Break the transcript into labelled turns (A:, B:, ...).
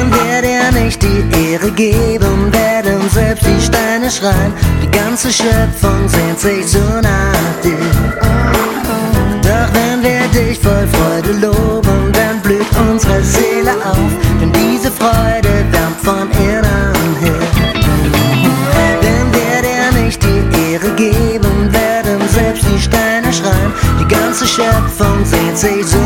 A: Wenn wir dir nicht die Ehre geben, werden selbst die Steine schreien. Die ganze Schöpfung sehnt sich so nach dir. Doch wenn wir dich voll Freude loben, dann blüht unsere Seele auf, denn diese Freude wärmt von innen her. Wenn wir dir nicht die Ehre geben, werden selbst die Steine schreien. Die ganze Schöpfung sehnt sich so